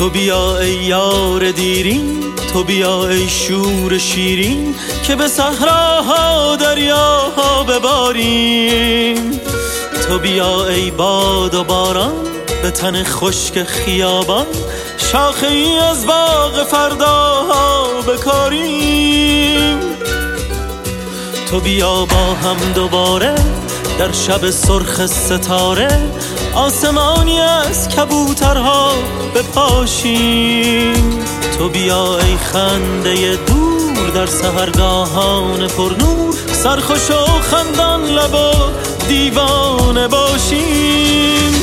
تو بیا ای یار دیرین، تو بیا ای شور شیرین، که به صحراها دریاها بباریم. تو بیا ای باد و باران، به تن خشک خیابان، شاخه ای از باغ فرداها بکاریم. تو بیا با هم دوباره در شب سرخ ستاره، آسمانی از کبوترها بپاشیم. تو بیا ای خنده دور در سحرگاهان پرنور، سرخوش و خندان لب و دیوانه باشیم.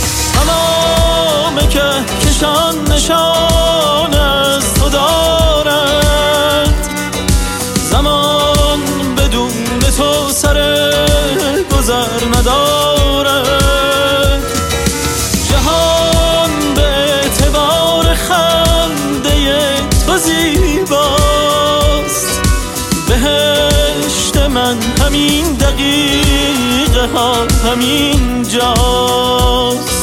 تمام کهکشان نشان از تو دارد، زمان بدون تو سر گذر ندارد. جهان به اعتبار خنده تو زیباست، بهشت من همین دقیقه ها همین جاست.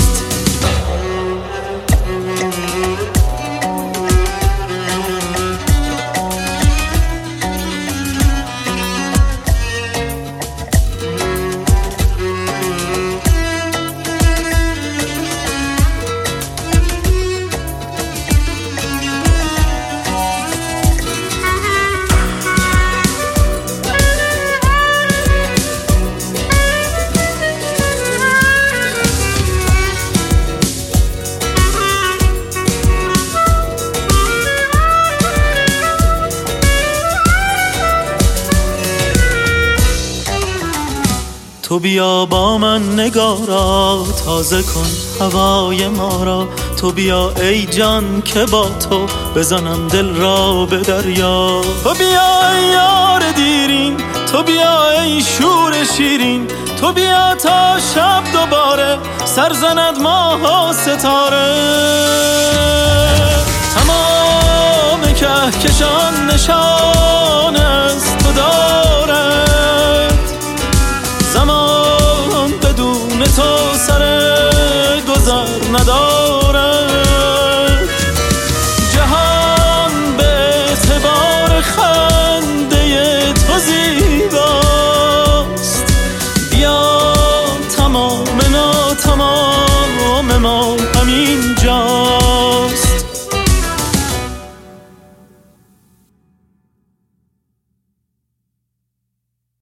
تو بیا با من نگارا، تازه کن هوای ما را. تو بیا ای جان که با تو بزنم دل را به دریا. تو بیا ای یار دیرین، تو بیا ای شور شیرین، تو بیا تا شب دوباره سر زند ماه و ستاره. تمام کهکشان نشان از تو دارد، زمان بدون تو سر گذر ندارد.